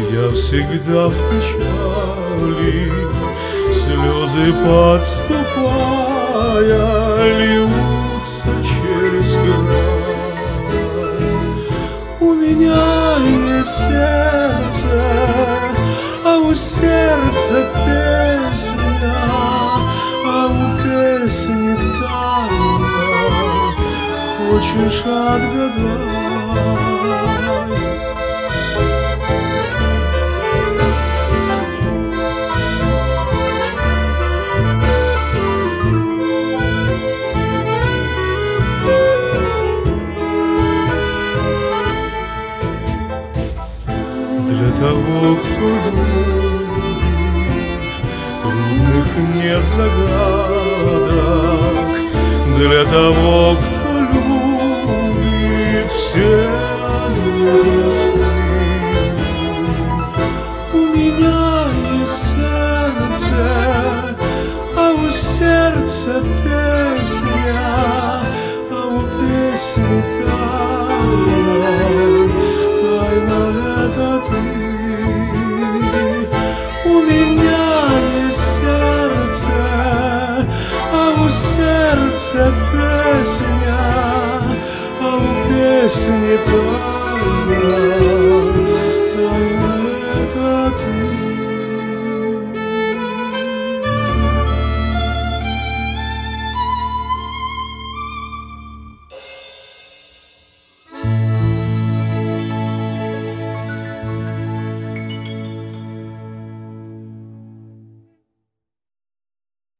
Я всегда в печали, слезы подступая, льются через край. У меня есть сердце, а у сердца песня, а у песни тайна. Хочешь отгадай? Для того, кто любит, трудных нет загадок. Для того, кто любит, все непросты. У меня есть сердце, а у сердца песня, а у песни тайна. Тайна — это ты. У меня есть сердце, а у сердца песня, а у песни тайна.